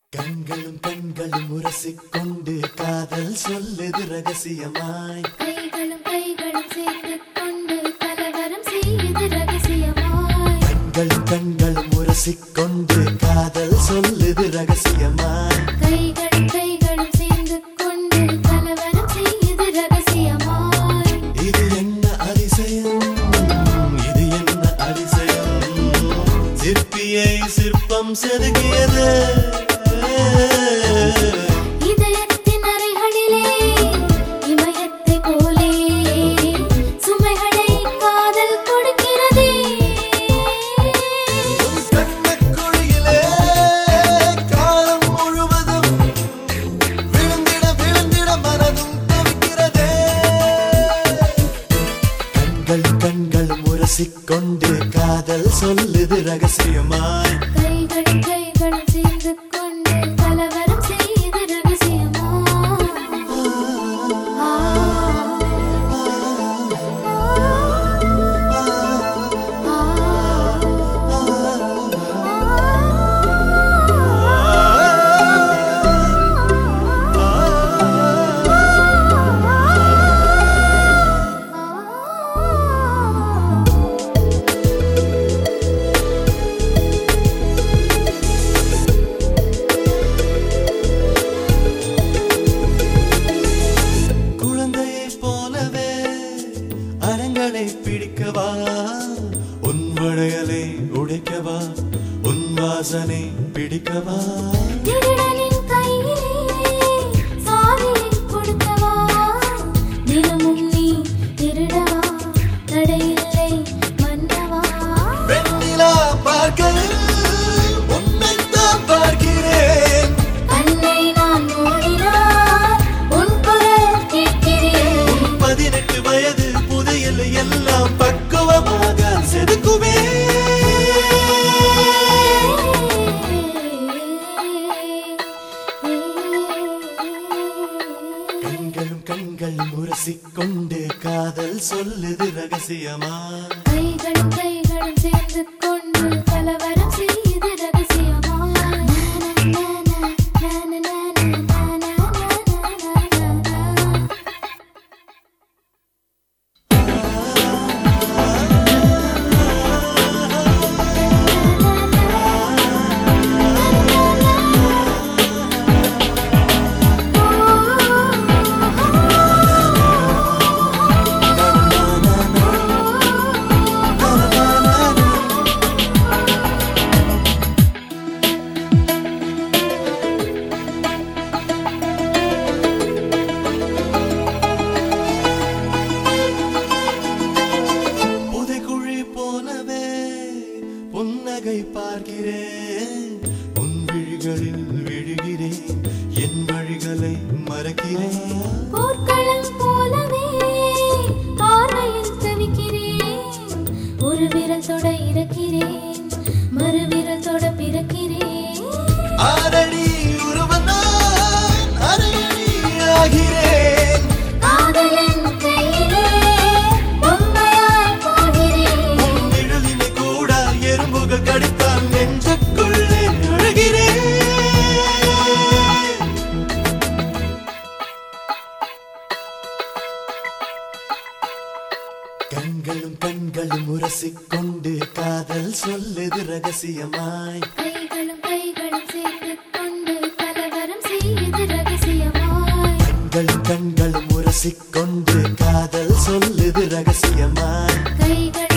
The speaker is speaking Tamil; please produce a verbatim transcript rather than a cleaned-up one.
கண்களும் கண்களும் உரசிக்கொண்டு காதல் சொல்லுது ரகசியமாய். கைகளும் கைகளும் சேர்த்து கொண்டு கலவரம் செய்யுது ரகசியமாய். கண்களும் கண்களும் உரசிக்கொண்டு காதல் சொல்லுது ரகசியமாய். கைகளும் கைகளும் சேர்ந்து கொண்டு கலவரம் செய்யுது ரகசியமாய். இது என்ன அதிசயம், இது என்ன அதிசயம், சிற்பியை சிற்பம் செதுக்கியது. இதயத்தின் அறைகளிலே இமயத்தை போலே சுமைகளை காதல் கொடுக்கிறதே. கண்ணக்குழியிலே காலம் முழுவதும் விழுந்திட விழுந்திட மனதும் தவிக்கிறதே. கண்கள் கண்கள் முரசிக்கொண்டு காதல் சொல்லுது ரகசியமாய். கைகளும் கைகளும் சேர்ந்து கொண்டு கலவரம் செய்யுது ரகசியமாய். ஆ, குழந்தையைப் போலவே அரங்களை பிடிக்கவா, உன் வளையலை உடைக்கவா, உன் வாசனை பிடிக்கவா. திருடனின் கையிலே சாவியை கொடுக்கவா, தினமும் நீ திருடவா, தடையில்லை மன்னவா. வெண்ணிலா பார்க்கையில் உன்னைத்தான் பார்க்கிறேன். கண்ணை நான் மூடினால் உன் குரல் கேட்கிறேன். பதினெட்டு வயது புதையல் எல்லாம் பக்குவமாக செதுக்குவே. கண்களும் கண்கள் முரசிக்கொண்டு காதல் சொல்லுது ரகசியமா. கைகளும் கைகளும் சேர்ந்து கொண்டு கலவரம் செய்யுது ரகசியமாய். நானா, நானா, நானா, நானா, நானா, நானா, நானா. புதைக்குழி போலவே புன்னகை பார்க்கிறேன், உன் விழிகளில் விழுகிறேன், என் வழிகளை மறக்கிறேன். போர்க்களம் போலவே பார்வையில் தவிக்கிறேன், ஒரு விரல் தொட இறக்கிறேன், மறு விரல் தொட பிறக்கிறேன். ஆறடி உருவனான் அரையடி ஆகிறேன். காதலன் கையிலே பொம்மையாய் போகிறேன். உன் நிழலினை கூட எறும்புகள் கடித்தால் நெஞ்சுக்குள்ளே அழுகிறேன். கண்களும் கண்களும் உரசிக்கொண்டு காதல் சொல்லுது ரகசியமாய். கைகளும் கைகளும் சேர்த்து கொண்டு கலவரம் செய்யுது ரகசியமாய். கண்களும் கண்களும் உரசிக்கொண்டு காதல் சொல்லுது ரகசியமாய். கைகள்